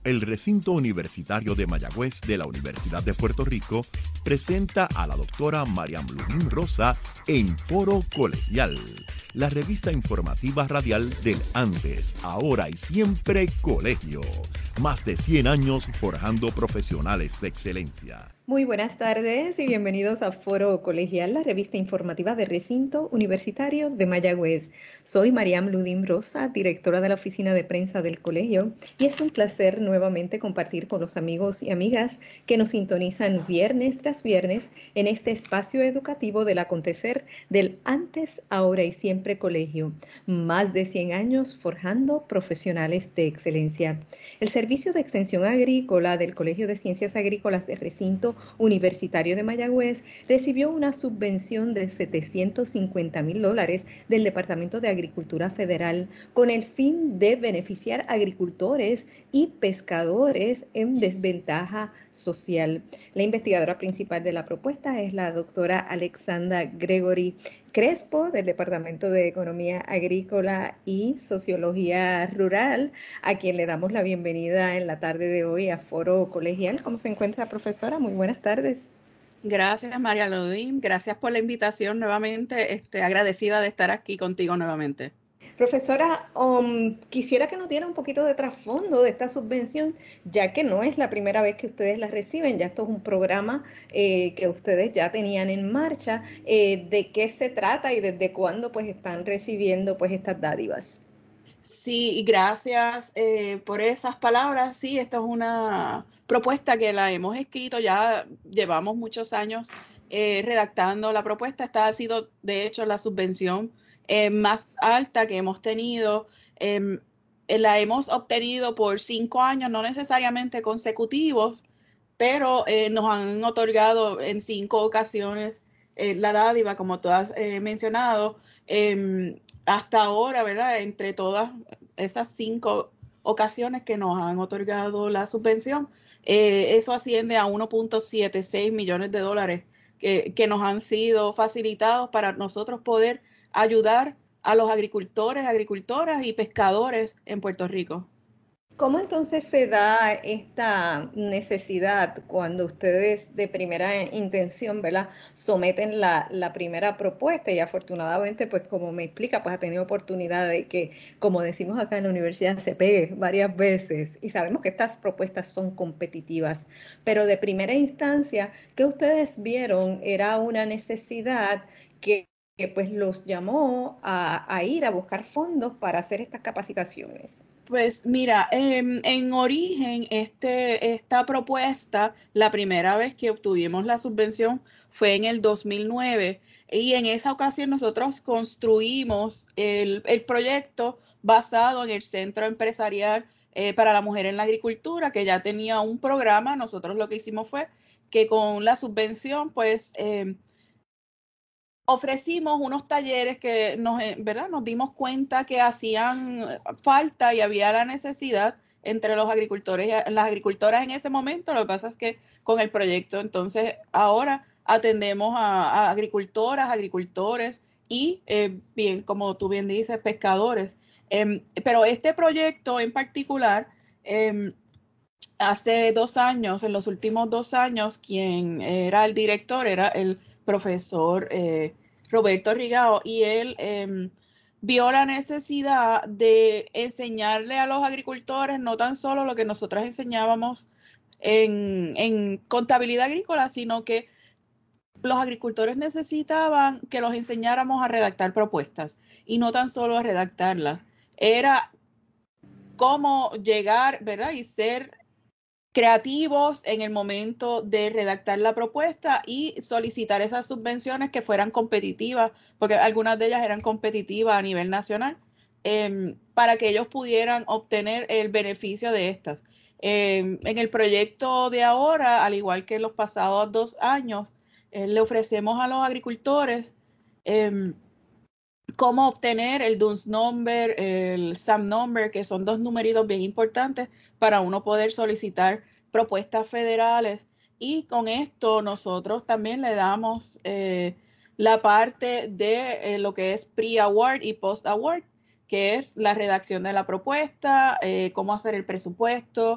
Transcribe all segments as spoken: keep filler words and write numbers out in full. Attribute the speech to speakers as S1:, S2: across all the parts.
S1: El recinto universitario de Mayagüez de la Universidad de Puerto Rico presenta a la doctora Mariam Ludín Rosa en Foro Colegial, la revista informativa radial del antes, ahora y siempre colegio. Más de cien años forjando profesionales de excelencia.
S2: Muy buenas tardes y bienvenidos a Foro Colegial, la revista informativa de Recinto Universitario de Mayagüez. Soy Mariam Ludín Rosa, directora de la oficina de prensa del colegio, y es un placer nuevamente compartir con los amigos y amigas que nos sintonizan viernes tras viernes en este espacio educativo del acontecer del antes, ahora y siempre colegio. Más de cien años forjando profesionales de excelencia. El Servicio de Extensión Agrícola del Colegio de Ciencias Agrícolas de Recinto Universitario de Mayagüez recibió una subvención de setecientos cincuenta mil dólares del Departamento de Agricultura Federal con el fin de beneficiar agricultores y pescadores en desventaja social. La investigadora principal de la propuesta es la doctora Alexandra Gregory Crespo del Departamento de Economía Agrícola y Sociología Rural, a quien le damos la bienvenida en la tarde de hoy a Foro Colegial. ¿Cómo se encuentra, profesora? Muy buenas tardes.
S3: Gracias, María Ludín. Gracias por la invitación nuevamente. Este, agradecida de estar aquí contigo nuevamente.
S2: Profesora, um, quisiera que nos diera un poquito de trasfondo de esta subvención, ya que no es la primera vez que ustedes la reciben, ya esto es un programa eh, que ustedes ya tenían en marcha. Eh, ¿de qué se trata y desde cuándo pues están recibiendo pues estas dádivas?
S3: Sí, gracias eh, por esas palabras. Sí, esto es una propuesta que la hemos escrito, ya llevamos muchos años eh, redactando la propuesta. Esta ha sido, de hecho, la subvención eh, más alta que hemos tenido. Eh, la hemos obtenido por cinco años, no necesariamente consecutivos, pero eh, nos han otorgado en cinco ocasiones eh, la dádiva, como tú has eh, mencionado. Eh, hasta ahora, ¿verdad? Entre todas esas cinco ocasiones que nos han otorgado la subvención, eh, eso asciende a uno punto setenta y seis millones de dólares que, que nos han sido facilitados para nosotros poder ayudar a los agricultores, agricultoras y pescadores en Puerto Rico.
S2: ¿Cómo entonces se da esta necesidad cuando ustedes de primera intención, ¿verdad?, someten la, la primera propuesta y afortunadamente, pues como me explica, pues ha tenido oportunidad de que, como decimos acá en la universidad, se pegue varias veces y sabemos que estas propuestas son competitivas, pero de primera instancia, ¿qué ustedes vieron? Era una necesidad que, que pues los llamó a, a ir a buscar fondos para hacer estas capacitaciones.
S3: Pues mira, eh, en origen este, esta propuesta, la primera vez que obtuvimos la subvención fue en el dos mil nueve y en esa ocasión nosotros construimos el, el proyecto basado en el Centro Empresarial eh, para la Mujer en la Agricultura, que ya tenía un programa. Nosotros lo que hicimos fue que con la subvención, pues, eh, ofrecimos unos talleres que nos, ¿verdad? Nos dimos cuenta que hacían falta y había la necesidad entre los agricultores y las agricultoras en ese momento. Lo que pasa es que con el proyecto, entonces, ahora atendemos a, a agricultoras, agricultores y, eh, bien, como tú bien dices, pescadores. Eh, pero este proyecto en particular, eh, hace dos años, en los últimos dos años, quien era el director era el profesor eh, Roberto Rigao, y él eh, vio la necesidad de enseñarle a los agricultores no tan solo lo que nosotros enseñábamos en, en contabilidad agrícola, sino que los agricultores necesitaban que los enseñáramos a redactar propuestas y no tan solo a redactarlas. Era cómo llegar, ¿verdad? Y ser creativos en el momento de redactar la propuesta y solicitar esas subvenciones que fueran competitivas, porque algunas de ellas eran competitivas a nivel nacional, eh, para que ellos pudieran obtener el beneficio de estas. Eh, en el proyecto de ahora, al igual que en los pasados dos años, eh, le ofrecemos a los agricultores eh, cómo obtener el D U N S Number, el S A M Number, que son dos numeritos bien importantes para uno poder solicitar propuestas federales. Y con esto nosotros también le damos eh, la parte de eh, lo que es pre-award y post-award, que es la redacción de la propuesta, eh, cómo hacer el presupuesto,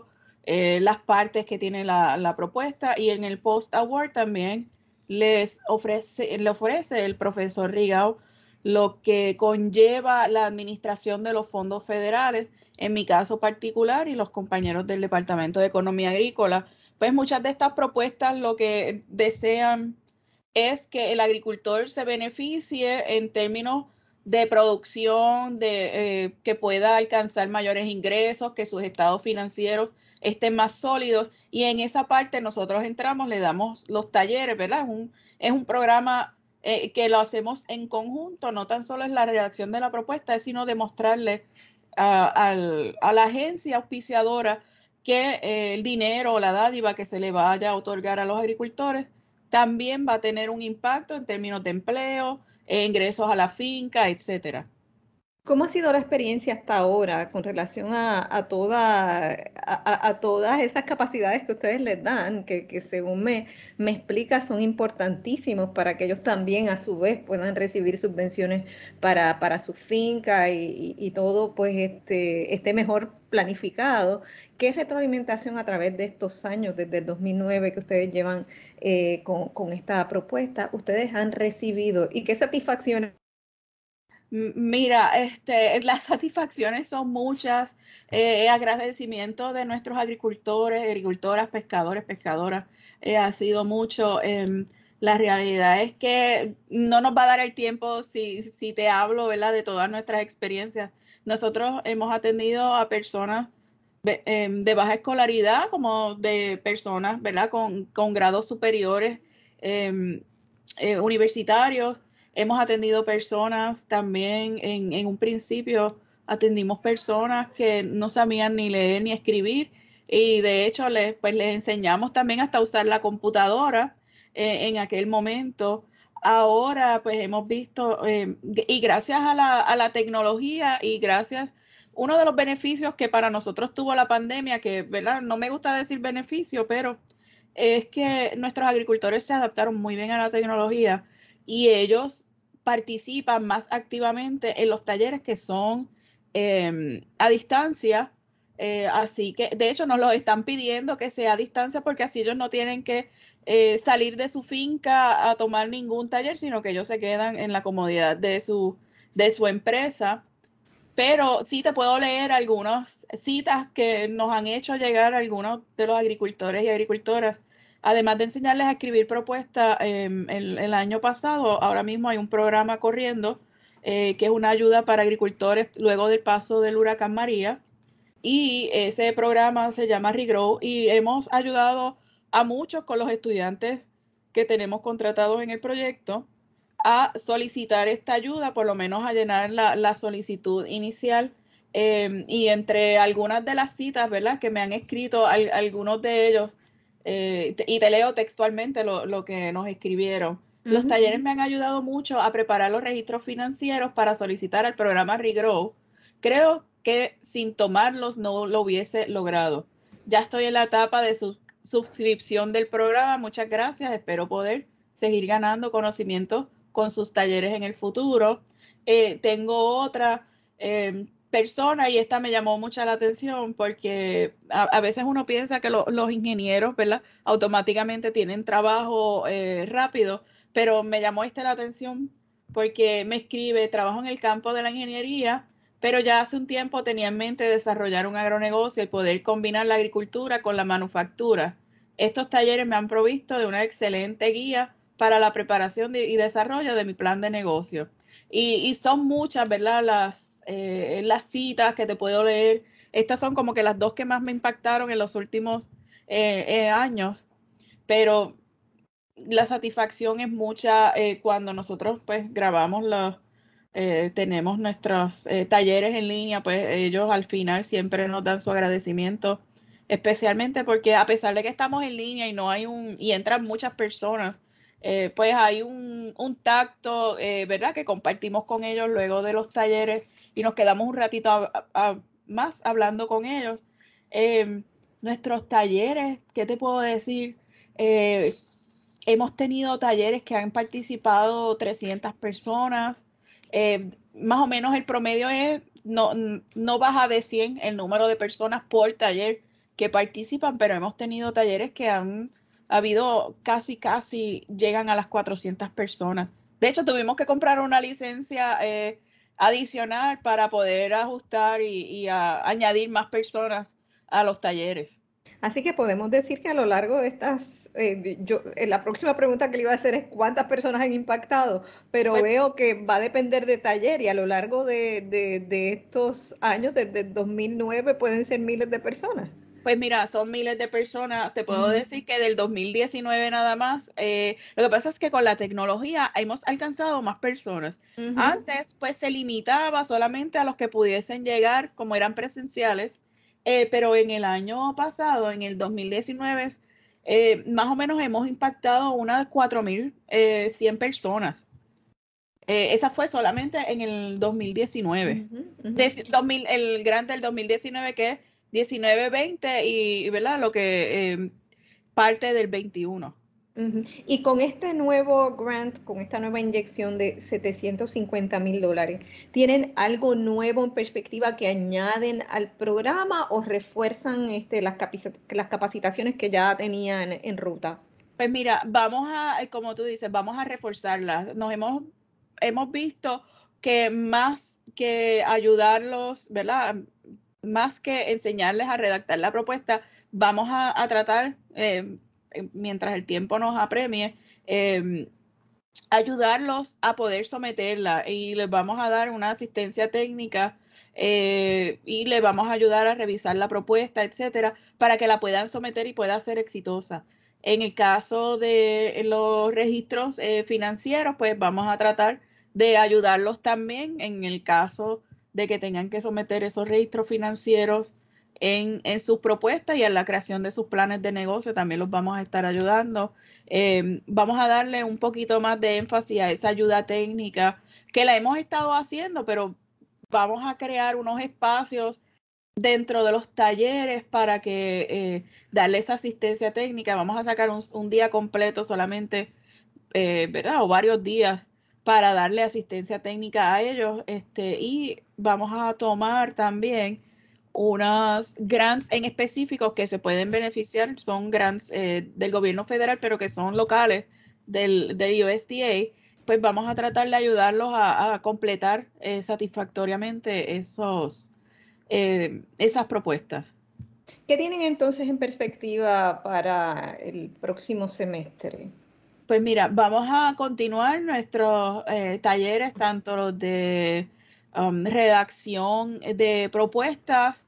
S3: eh, las partes que tiene la, la propuesta, y en el Post Award también les ofrece, le ofrece el profesor Rigao lo que conlleva la administración de los fondos federales, en mi caso particular, y los compañeros del Departamento de Economía Agrícola. Pues muchas de estas propuestas lo que desean es que el agricultor se beneficie en términos de producción, de eh, que pueda alcanzar mayores ingresos, que sus estados financieros estén más sólidos, y en esa parte nosotros entramos, le damos los talleres, ¿verdad? Es un, es un programa eh, que lo hacemos en conjunto, no tan solo es la redacción de la propuesta, sino demostrarle a, al, a la agencia auspiciadora que eh, el dinero o la dádiva que se le vaya a otorgar a los agricultores también va a tener un impacto en términos de empleo, eh, ingresos a la finca, etcétera.
S2: ¿Cómo ha sido la experiencia hasta ahora con relación a, a, toda, a, a todas esas capacidades que ustedes les dan, que, que según me, me explica son importantísimos para que ellos también a su vez puedan recibir subvenciones para, para su finca y, y, y todo pues este, esté mejor planificado? ¿Qué retroalimentación a través de estos años, desde el dos mil nueve que ustedes llevan eh, con, con esta propuesta, ustedes han recibido y qué satisfacciones?
S3: Mira, este, las satisfacciones son muchas, eh, agradecimiento de nuestros agricultores, agricultoras, pescadores, pescadoras, eh, ha sido mucho. Eh, la realidad es que no nos va a dar el tiempo si, si te hablo, ¿verdad?, de todas nuestras experiencias. Nosotros hemos atendido a personas eh, de baja escolaridad, como de personas, ¿verdad?, con, con grados superiores, eh, eh, universitarios. Hemos atendido personas también, en, en un principio atendimos personas que no sabían ni leer ni escribir, y de hecho les, pues, les enseñamos también hasta usar la computadora eh, en aquel momento. Ahora pues hemos visto, eh, y gracias a la, a la tecnología y gracias, uno de los beneficios que para nosotros tuvo la pandemia, que, ¿verdad?, no me gusta decir beneficio, pero es que nuestros agricultores se adaptaron muy bien a la tecnología y ellos participan más activamente en los talleres que son eh, a distancia. Eh, así que, de hecho, nos lo están pidiendo que sea a distancia, porque así ellos no tienen que eh, salir de su finca a tomar ningún taller, sino que ellos se quedan en la comodidad de su, de su empresa. Pero sí te puedo leer algunas citas que nos han hecho llegar algunos de los agricultores y agricultoras. Además de enseñarles a escribir propuestas, eh, el, el año pasado, ahora mismo hay un programa corriendo eh, que es una ayuda para agricultores luego del paso del huracán María, y ese programa se llama Regrow, y hemos ayudado a muchos con los estudiantes que tenemos contratados en el proyecto a solicitar esta ayuda, por lo menos a llenar la, la solicitud inicial. Eh, y entre algunas de las citas, ¿verdad?, que me han escrito al, algunos de ellos, eh, y te leo textualmente lo, lo que nos escribieron. Uh-huh. Los talleres me han ayudado mucho a preparar los registros financieros para solicitar al programa Regrow. Creo que sin tomarlos no lo hubiese logrado. Ya estoy en la etapa de su, suscripción del programa. Muchas gracias. Espero poder seguir ganando conocimiento con sus talleres en el futuro. Eh, tengo otra eh, persona, y esta me llamó mucho la atención, porque a, a veces uno piensa que lo, los ingenieros, ¿verdad?, automáticamente tienen trabajo eh, rápido, pero me llamó esta la atención porque me escribe: trabajo en el campo de la ingeniería, pero ya hace un tiempo tenía en mente desarrollar un agronegocio y poder combinar la agricultura con la manufactura. Estos talleres me han provisto de una excelente guía para la preparación de, y desarrollo de mi plan de negocio. Y, y son muchas, ¿verdad?, las, eh, las citas que te puedo leer. Estas son como que las dos que más me impactaron en los últimos eh, eh, años, pero la satisfacción es mucha eh, cuando nosotros pues grabamos los, eh, tenemos nuestros eh, talleres en línea, pues ellos al final siempre nos dan su agradecimiento, especialmente porque a pesar de que estamos en línea y no hay un, y entran muchas personas, eh, pues hay un, un tacto, eh, ¿verdad?, que compartimos con ellos luego de los talleres y nos quedamos un ratito a, a, a más hablando con ellos. Eh, nuestros talleres, ¿qué te puedo decir? Eh, hemos tenido talleres que han participado trescientas personas, eh, más o menos el promedio es, no, no baja de cien el número de personas por taller que participan, pero hemos tenido talleres que han habido casi, casi llegan a las cuatrocientas personas. De hecho, tuvimos que comprar una licencia eh, adicional para poder ajustar y, y a, añadir más personas a los talleres.
S2: Así que podemos decir que a lo largo de estas, eh, yo, eh, la próxima pregunta que le iba a hacer es cuántas personas han impactado, pero pues, veo que va a depender de taller y a lo largo de, de, de estos años, desde dos mil nueve, pueden ser miles de personas.
S3: Pues mira, son miles de personas. Te puedo uh-huh. decir que del dos mil diecinueve nada más. Eh, lo que pasa es que con la tecnología hemos alcanzado más personas. Uh-huh. Antes, pues se limitaba solamente a los que pudiesen llegar, como eran presenciales. Eh, pero en el año pasado, en el dos mil diecinueve, eh, más o menos hemos impactado unas cuatro mil cien personas. Eh, esa fue solamente en el dos mil diecinueve. Uh-huh. Uh-huh. De, dos mil, el grande del dos mil diecinueve que es diecinueve veinte y, ¿verdad? Lo que eh, parte del veintiuno.
S2: Uh-huh. Y con este nuevo grant, con esta nueva inyección de setecientos cincuenta mil dólares, ¿tienen algo nuevo en perspectiva que añaden al programa o refuerzan este, las, capac- las capacitaciones que ya tenían en, en ruta?
S3: Pues mira, vamos a, como tú dices, vamos a reforzarlas. Nos hemos, hemos visto que más que ayudarlos, ¿verdad? Más que enseñarles a redactar la propuesta, vamos a, a tratar, eh, mientras el tiempo nos apremie, eh, ayudarlos a poder someterla y les vamos a dar una asistencia técnica eh, y les vamos a ayudar a revisar la propuesta, etcétera, para que la puedan someter y pueda ser exitosa. En el caso de los registros eh, financieros, pues vamos a tratar de ayudarlos también en el caso de que tengan que someter esos registros financieros en, en sus propuestas y en la creación de sus planes de negocio, también los vamos a estar ayudando. Eh, vamos a darle un poquito más de énfasis a esa ayuda técnica que la hemos estado haciendo, pero vamos a crear unos espacios dentro de los talleres para que eh, darle esa asistencia técnica. Vamos a sacar un, un día completo solamente, eh, ¿verdad? O varios días para darle asistencia técnica a ellos, este, y vamos a tomar también unos grants en específico que se pueden beneficiar, son grants eh, del gobierno federal, pero que son locales del, del U S D A, pues vamos a tratar de ayudarlos a, a completar eh, satisfactoriamente esos, eh, esas propuestas.
S2: ¿Qué tienen entonces en perspectiva para el próximo semestre?
S3: Pues mira, vamos a continuar nuestros eh, talleres, tanto los de um, redacción de propuestas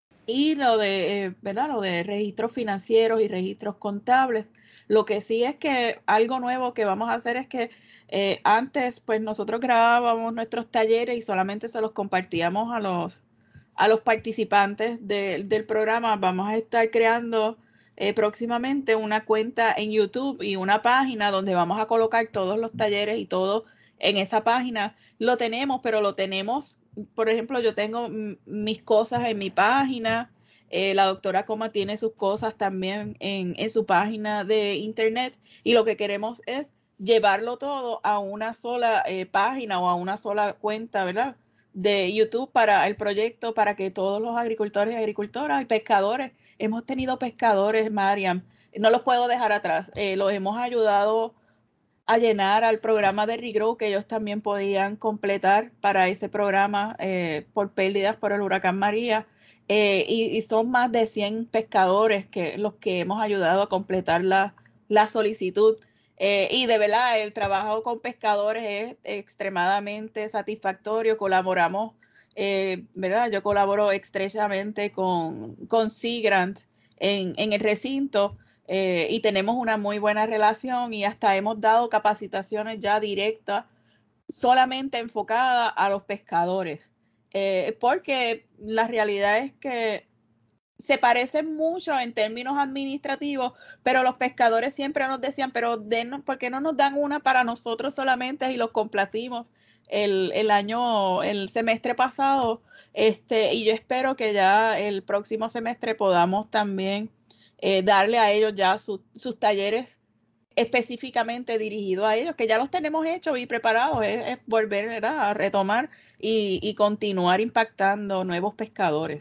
S3: y lo de, eh, ¿verdad? Lo de registros financieros y registros contables. Lo que sí es que algo nuevo que vamos a hacer es que eh, antes, pues nosotros grabábamos nuestros talleres y solamente se los compartíamos a los, a los participantes de, del programa. Vamos a estar creando Eh, próximamente una cuenta en YouTube y una página donde vamos a colocar todos los talleres y todo en esa página. Lo tenemos, pero lo tenemos, por ejemplo, yo tengo m- mis cosas en mi página, eh, la doctora Coma tiene sus cosas también en, en su página de internet y lo que queremos es llevarlo todo a una sola eh, página o a una sola cuenta, ¿verdad? De YouTube para el proyecto, para que todos los agricultores y agricultoras y pescadores, hemos tenido pescadores, Mariam, no los puedo dejar atrás, eh, los hemos ayudado a llenar al programa de Regrow que ellos también podían completar para ese programa eh, por pérdidas por el huracán María eh, y, y son más de cien pescadores que los que hemos ayudado a completar la, la solicitud. Eh, y de verdad, el trabajo con pescadores es extremadamente satisfactorio. Colaboramos, eh, ¿verdad? Yo colaboro estrechamente con, con Sea Grant en, en el recinto eh, y tenemos una muy buena relación y hasta hemos dado capacitaciones ya directas solamente enfocadas a los pescadores. Eh, porque la realidad es que se parecen mucho en términos administrativos, pero los pescadores siempre nos decían, pero denos, ¿por qué no nos dan una para nosotros solamente y los complacimos el, el año, el semestre pasado? Este, y yo espero que ya el próximo semestre podamos también eh, darle a ellos ya su, sus talleres específicamente dirigidos a ellos, que ya los tenemos hechos y preparados, es, es volver, ¿verdad?, a retomar y, y continuar impactando nuevos pescadores.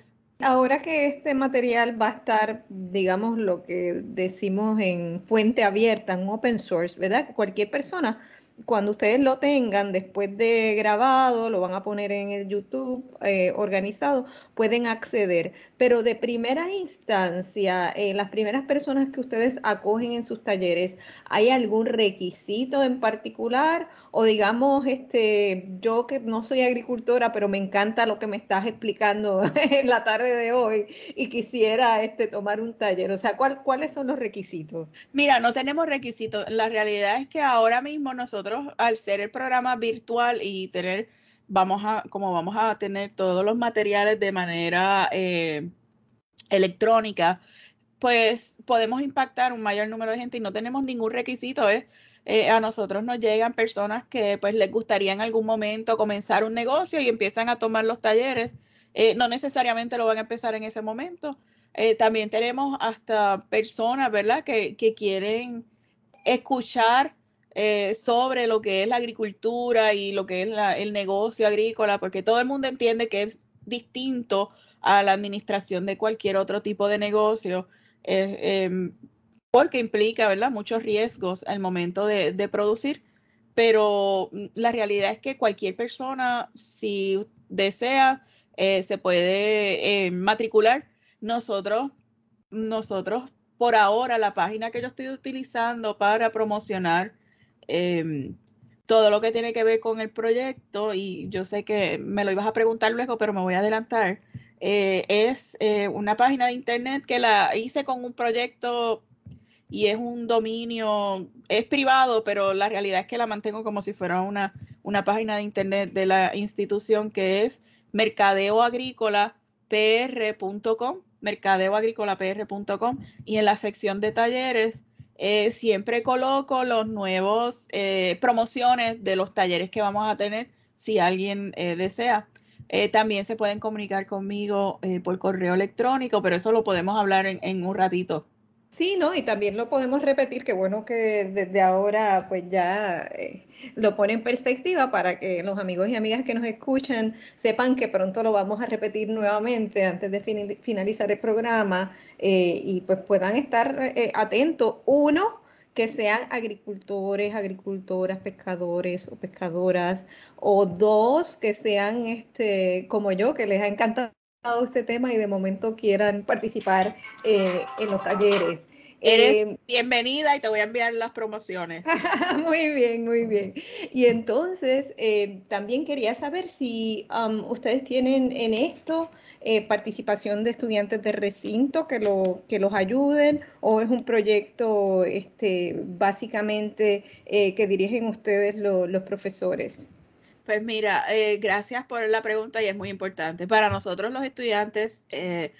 S2: Ahora que este material va a estar, digamos, lo que decimos en fuente abierta, en open source, ¿verdad? Que cualquier persona, cuando ustedes lo tengan después de grabado, lo van a poner en el YouTube eh, organizado, pueden acceder. Pero de primera instancia, eh, las primeras personas que ustedes acogen en sus talleres, ¿hay algún requisito en particular? O digamos, este, yo que no soy agricultora, pero me encanta lo que me estás explicando en la tarde de hoy y quisiera este, tomar un taller. O sea, ¿cuál, ¿cuáles son los requisitos?
S3: Mira, no tenemos requisitos. La realidad es que ahora mismo nosotros, al ser el programa virtual y tener, vamos a, como vamos a tener todos los materiales de manera eh, electrónica, pues podemos impactar un mayor número de gente y no tenemos ningún requisito. ¿eh? Eh, a nosotros nos llegan personas que pues les gustaría en algún momento comenzar un negocio y empiezan a tomar los talleres. Eh, no necesariamente lo van a empezar en ese momento. Eh, también tenemos hasta personas, ¿verdad?, que, que quieren escuchar eh, sobre lo que es la agricultura y lo que es la, el negocio agrícola, porque todo el mundo entiende que es distinto a la administración de cualquier otro tipo de negocio, eh, eh, porque implica, ¿verdad?, muchos riesgos al momento de, de producir, pero la realidad es que cualquier persona, si desea, eh, se puede eh, matricular. Nosotros, nosotros por ahora, la página que yo estoy utilizando para promocionar eh, todo lo que tiene que ver con el proyecto, y yo sé que me lo ibas a preguntar luego, pero me voy a adelantar, eh, es eh, una página de internet que la hice con un proyecto y es un dominio, es privado, pero la realidad es que la mantengo como si fuera una, una página de internet de la institución, que es mercadeo agrícola p r punto com, mercadeo agrícola p r punto com, y en la sección de talleres eh, siempre coloco los nuevos eh, promociones de los talleres que vamos a tener si alguien eh, desea. Eh, también se pueden comunicar conmigo eh, por correo electrónico, pero eso lo podemos hablar en, en un ratito.
S2: Sí, ¿no? Y también lo podemos repetir, que bueno que desde ahora pues ya eh, lo pone en perspectiva para que los amigos y amigas que nos escuchan sepan que pronto lo vamos a repetir nuevamente antes de fin finalizar el programa eh, y pues puedan estar eh, atentos. Uno, que sean agricultores, agricultoras, pescadores o pescadoras, o dos, que sean este como yo, que les ha encantado este tema y de momento quieran participar eh, en los talleres.
S3: Eres
S2: Eh,
S3: bienvenida y te voy a enviar las promociones.
S2: muy bien, muy bien. Y entonces, eh, también quería saber si um, ustedes tienen en esto eh, participación de estudiantes de recinto que, lo, que los ayuden, o es un proyecto este, básicamente eh, que dirigen ustedes lo, los profesores.
S3: Pues mira, eh, gracias por la pregunta y es muy importante. Para nosotros los estudiantes eh,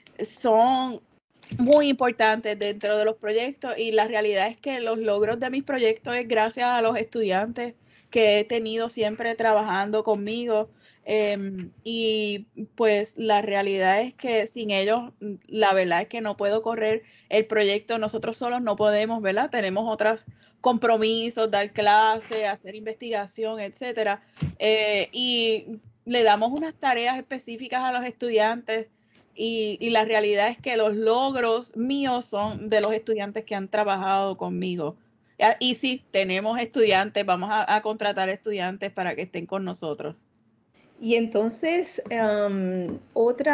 S3: son muy importantes dentro de los proyectos, y la realidad es que los logros de mis proyectos es gracias a los estudiantes que he tenido siempre trabajando conmigo. Eh, y pues la realidad es que sin ellos, la verdad es que no puedo correr el proyecto. Nosotros solos no podemos, ¿verdad? Tenemos otros compromisos, dar clase, hacer investigación, etcétera. Eh, y le damos unas tareas específicas a los estudiantes. Y, y la realidad es que los logros míos son de los estudiantes que han trabajado conmigo. Y sí, tenemos estudiantes, vamos a, a contratar estudiantes para que estén con nosotros.
S2: Y entonces, um, otro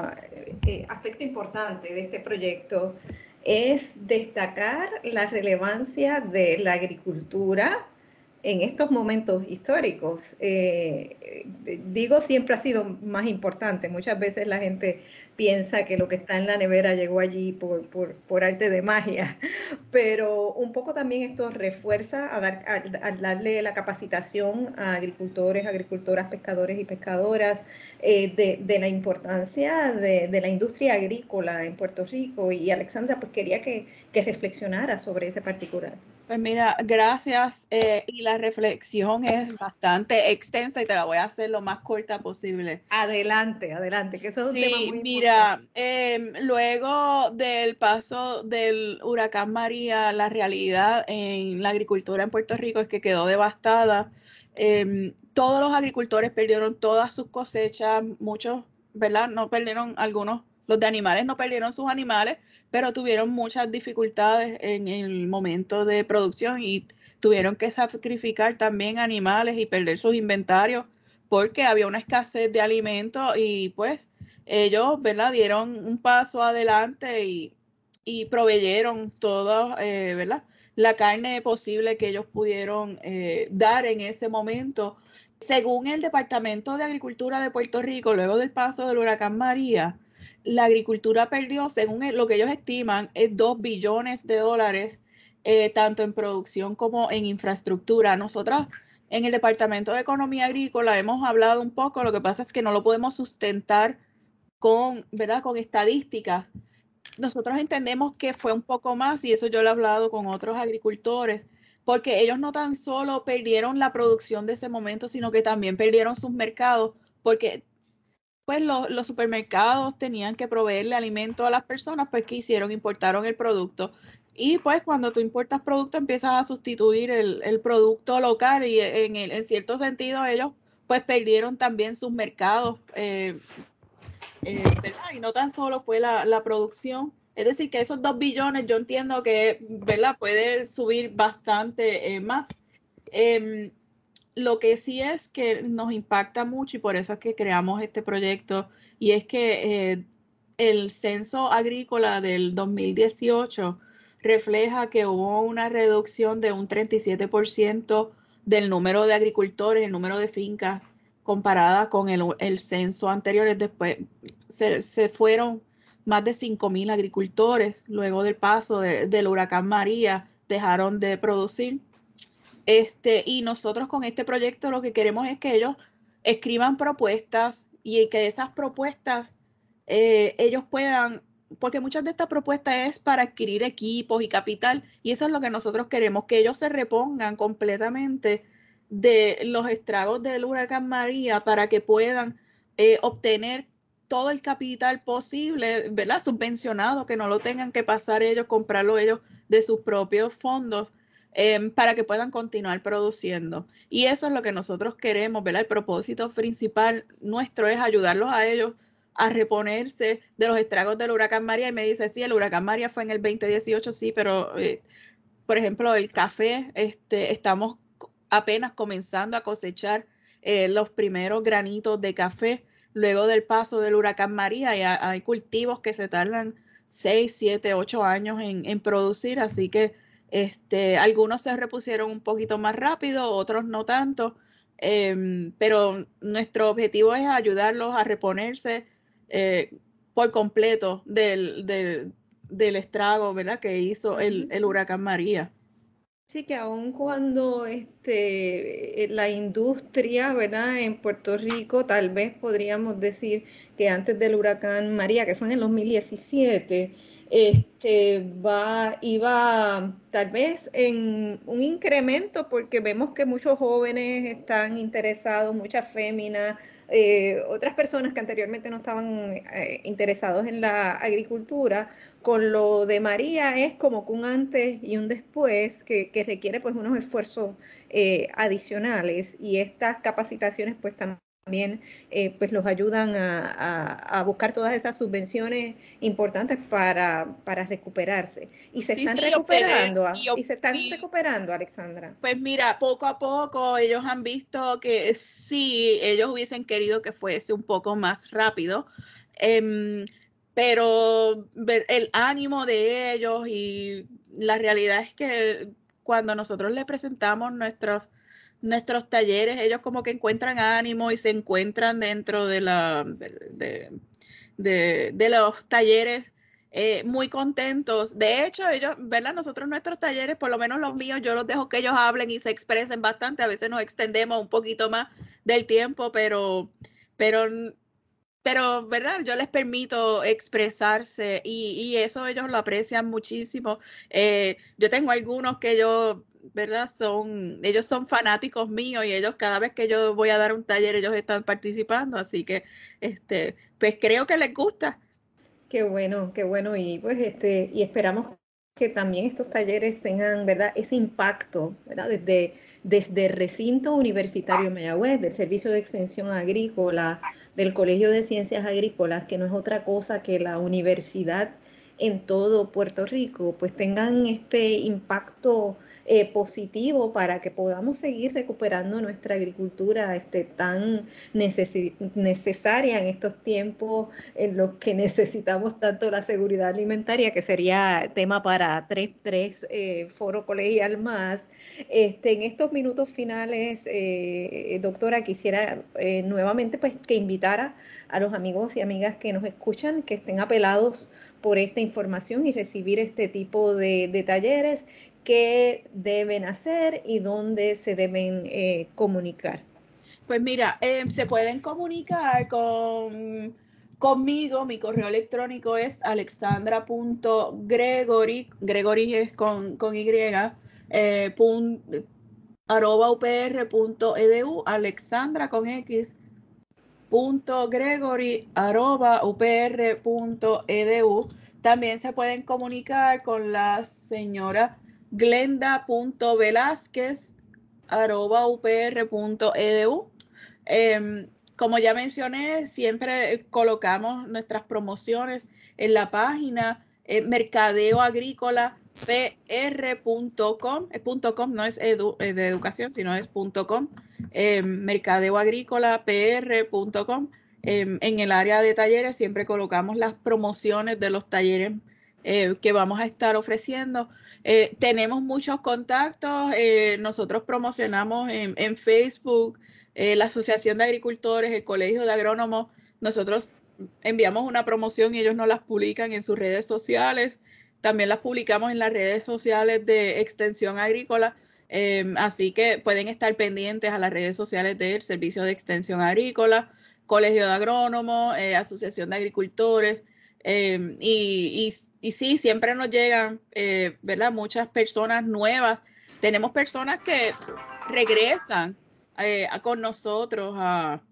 S2: eh, aspecto importante de este proyecto es destacar la relevancia de la agricultura en estos momentos históricos. Eh, digo, siempre ha sido más importante. Muchas veces la gente piensa que lo que está en la nevera llegó allí por, por, por arte de magia, pero un poco también esto refuerza a, dar, a, a darle la capacitación a agricultores, agricultoras, pescadores y pescadoras eh, de, de la importancia de, de la industria agrícola en Puerto Rico. Y Alexandra, pues quería que, que reflexionara sobre ese particular.
S3: Pues mira, gracias. Eh, y la reflexión es bastante extensa y te la voy a hacer lo más corta posible.
S2: Adelante, adelante, que eso es un
S3: Sí,
S2: tema muy
S3: mira,
S2: importante.
S3: eh, luego del paso del huracán María, la realidad en la agricultura en Puerto Rico es que quedó devastada. Eh, todos los agricultores perdieron todas sus cosechas, muchos ¿verdad? No perdieron algunos, los de animales no perdieron sus animales, pero tuvieron muchas dificultades en el momento de producción y tuvieron que sacrificar también animales y perder sus inventarios porque había una escasez de alimentos y pues ellos, ¿verdad? Dieron un paso adelante y, y proveyeron todo, eh, ¿verdad? La carne posible que ellos pudieron eh, dar en ese momento. Según el Departamento de Agricultura de Puerto Rico, luego del paso del huracán María, la agricultura perdió, según lo que ellos estiman, es dos billones de dólares, eh, tanto en producción como en infraestructura. Nosotras en el Departamento de Economía Agrícola hemos hablado un poco, lo que pasa es que no lo podemos sustentar con, ¿verdad? Con estadísticas. Nosotros entendemos que fue un poco más, y eso yo lo he hablado con otros agricultores, porque ellos no tan solo perdieron la producción de ese momento, sino que también perdieron sus mercados, porque pues lo, los supermercados tenían que proveerle alimento a las personas, pues ¿qué hicieron? Importaron el producto. Y pues cuando tú importas producto empiezas a sustituir el, el producto local y en, el, en cierto sentido ellos pues perdieron también sus mercados, eh, eh, ¿verdad? Y no tan solo fue la, la producción. Es decir, que esos dos billones yo entiendo que, ¿verdad? Puede subir bastante eh, más. Eh, lo que sí es que nos impacta mucho y por eso es que creamos este proyecto y es que eh, el censo agrícola del dos mil dieciocho refleja que hubo una reducción de un treinta y siete por ciento del número de agricultores, el número de fincas comparada con el, el censo anterior. Después se, se fueron más de cinco mil agricultores luego del paso de, del huracán María, dejaron de producir. Este, y nosotros con este proyecto lo que queremos es que ellos escriban propuestas y que esas propuestas eh, ellos puedan, porque muchas de estas propuestas es para adquirir equipos y capital, y eso es lo que nosotros queremos, que ellos se repongan completamente de los estragos del huracán María para que puedan eh, obtener todo el capital posible, ¿verdad? Subvencionado, que no lo tengan que pasar ellos, comprarlo ellos de sus propios fondos. Eh, para que puedan continuar produciendo. Y eso es lo que nosotros queremos, ¿verdad? El propósito principal nuestro es ayudarlos a ellos a reponerse de los estragos del huracán María. Y me dice, sí, el huracán María fue en el veinte dieciocho, sí, pero, eh, por ejemplo, el café, este, estamos apenas comenzando a cosechar eh, los primeros granitos de café luego del paso del huracán María. Y hay cultivos que se tardan seis, siete, ocho años en, en producir, así que Este, algunos se repusieron un poquito más rápido, otros no tanto, eh, pero nuestro objetivo es ayudarlos a reponerse eh, por completo del, del, del estrago, ¿verdad? Que hizo el, el huracán María.
S2: Sí, que aun cuando este, la industria, ¿verdad? En Puerto Rico, tal vez podríamos decir que antes del huracán María, que fue en el dos mil diecisiete, este, va, iba tal vez en un incremento porque vemos que muchos jóvenes están interesados, muchas féminas, eh, otras personas que anteriormente no estaban eh, interesados en la agricultura. Con lo de María es como que un antes y un después que, que requiere pues unos esfuerzos eh, adicionales y estas capacitaciones pues también eh, pues los ayudan a, a, a buscar todas esas subvenciones importantes para, para recuperarse. Y se
S3: Sí,
S2: están
S3: sí,
S2: recuperando,
S3: obtener, y,
S2: y se están
S3: y,
S2: recuperando, Alexandra.
S3: pues mira, poco a poco ellos han visto que sí, ellos hubiesen querido que fuese un poco más rápido. Eh, pero el ánimo de ellos y la realidad es que cuando nosotros les presentamos nuestros nuestros talleres, ellos como que encuentran ánimo y se encuentran dentro de la de, de, de los talleres eh, muy contentos. De hecho, ellos, ¿verdad? Nosotros nuestros talleres, por lo menos los míos, yo los dejo que ellos hablen y se expresen bastante. A veces nos extendemos un poquito más del tiempo, pero pero pero, ¿verdad? Yo les permito expresarse y, y eso ellos lo aprecian muchísimo. Eh, yo tengo algunos que yo, ¿verdad? Son, ellos son fanáticos míos y ellos cada vez que yo voy a dar un taller, ellos están participando, así que, este, pues creo que les gusta.
S2: Qué bueno, qué bueno y pues este y esperamos que también estos talleres tengan, ¿verdad? Ese impacto, ¿verdad? Desde desde el recinto universitario Mayagüez, del Servicio de Extensión Agrícola, del Colegio de Ciencias Agrícolas, que no es otra cosa que la universidad en todo Puerto Rico, pues tengan este impacto eh, positivo para que podamos seguir recuperando nuestra agricultura este, tan neces necesaria en estos tiempos en los que necesitamos tanto la seguridad alimentaria, que sería tema para tres, tres eh, foro colegial más. Este, en estos minutos finales, eh, doctora, quisiera eh, nuevamente pues, que invitara a los amigos y amigas que nos escuchan, que estén apelados por esta información y recibir este tipo de, de talleres, qué deben hacer y dónde se deben eh, comunicar.
S3: Pues mira, eh, se pueden comunicar con, conmigo, mi correo electrónico es alexandra.gregory, Gregory es con, con Y, eh, pun, arroba upr.edu, alexandra con X, punto gregory arroba upr.edu. También se pueden comunicar con la señora glenda.velázquez arroba upr.edu. Eh, como ya mencioné, siempre colocamos nuestras promociones en la página eh, mercadeo agrícola p r punto com, eh, .com no es edu, eh, de educación, sino es .com, eh, mercadeo agrícola p r punto com. Eh, en el área de talleres siempre colocamos las promociones de los talleres eh, que vamos a estar ofreciendo. Eh, tenemos muchos contactos, eh, nosotros promocionamos en, en Facebook, eh, la Asociación de Agricultores, el Colegio de Agrónomos, nosotros enviamos una promoción y ellos nos las publican en sus redes sociales, también las publicamos en las redes sociales de Extensión Agrícola, eh, así que pueden estar pendientes a las redes sociales del Servicio de Extensión Agrícola, Colegio de Agrónomos, eh, Asociación de Agricultores, eh, y, y, y sí, siempre nos llegan, eh, ¿verdad? Muchas personas nuevas, tenemos personas que regresan eh, a, con nosotros a,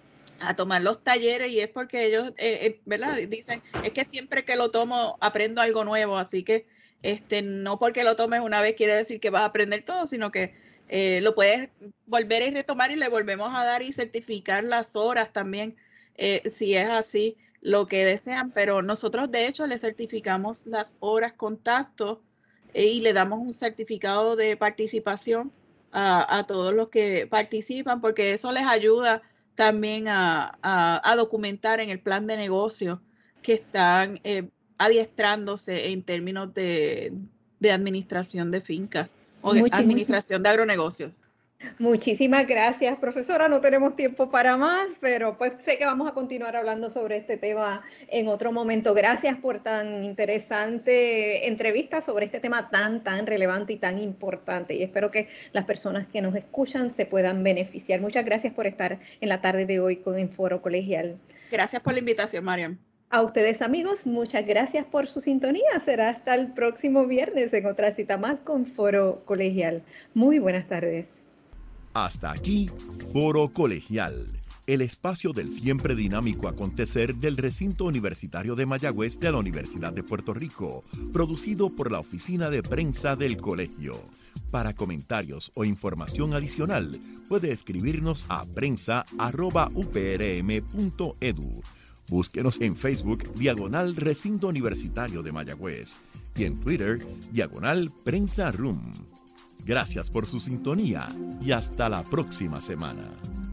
S3: a tomar los talleres y es porque ellos, eh, eh, ¿verdad? Dicen, es que siempre que lo tomo aprendo algo nuevo, así que este, no porque lo tomes una vez quiere decir que vas a aprender todo, sino que eh, lo puedes volver y retomar y le volvemos a dar y certificar las horas también, eh, si es así lo que desean, pero nosotros de hecho le certificamos las horas contacto eh, y le damos un certificado de participación a, a todos los que participan, porque eso les ayuda también a, a, a documentar en el plan de negocio que están eh, adiestrándose en términos de, de administración de fincas o de administración de agronegocios.
S2: Muchísimas gracias, profesora. No tenemos tiempo para más, pero pues sé que vamos a continuar hablando sobre este tema en otro momento. Gracias por tan interesante entrevista sobre este tema tan, tan relevante y tan importante. Y espero que las personas que nos escuchan se puedan beneficiar. Muchas gracias por estar en la tarde de hoy con el Foro Colegial.
S3: Gracias por la invitación, Mariam.
S2: A ustedes, amigos, muchas gracias por su sintonía. Será hasta el próximo viernes en otra cita más con Foro Colegial. Muy buenas tardes.
S1: Hasta aquí, Foro Colegial, el espacio del siempre dinámico acontecer del recinto universitario de Mayagüez de la Universidad de Puerto Rico, producido por la Oficina de Prensa del Colegio. Para comentarios o información adicional, puede escribirnos a prensa arroba u p r m punto e d u. Búsquenos en Facebook, diagonal Recinto Universitario de Mayagüez, y en Twitter, diagonal Prensa Room. Gracias por su sintonía y hasta la próxima semana.